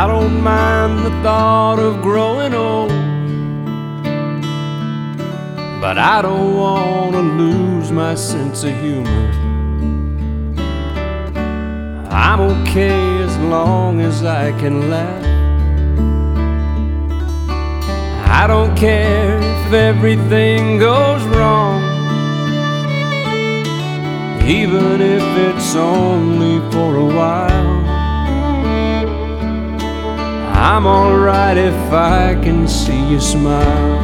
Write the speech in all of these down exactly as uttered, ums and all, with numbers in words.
I don't mind the thought of growing old, but I don't want to lose my sense of humor. I'm okay as long as I can laugh. I don't care if everything goes wrong, even if it's only for a while. I'm alright if I can see you smile.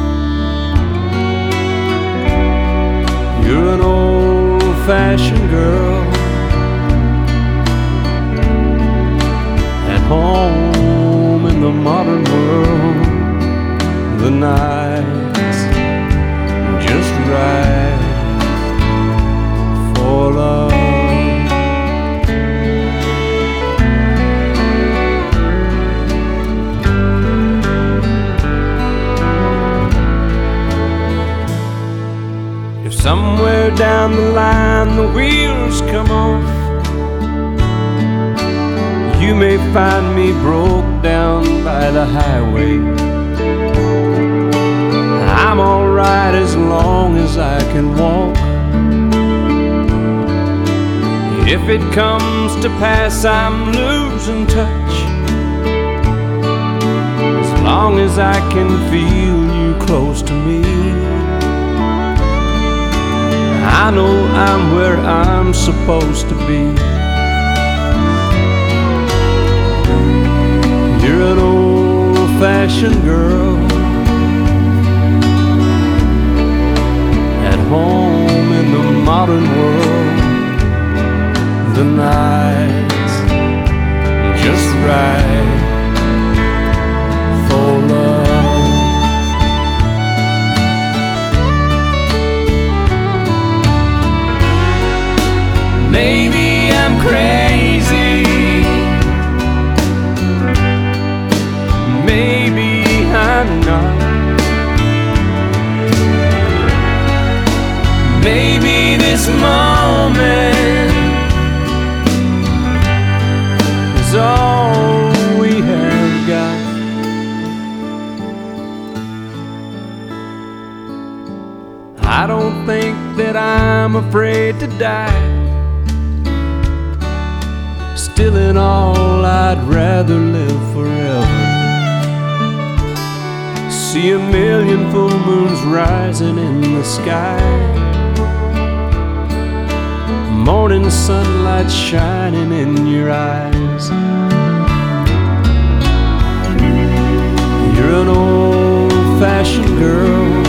You're an old-fashioned girl at home in the modern world. The night's just right for love. If somewhere down the line the wheels come off, you may find me broke down by the highway. I'm alright as long as I can walk. If it comes to pass, I'm losing touch, as long as I can feel you close to me. I know I'm where I'm supposed to be. You're an old-fashioned girl at home in the modern world. The night's just right for love. Maybe I'm crazy, maybe I'm not. Maybe this moment is all we have got. I don't think that I'm afraid to die. Still in all, I'd rather live forever. See a million full moons rising in the sky, morning sunlight shining in your eyes. You're an old-fashioned girl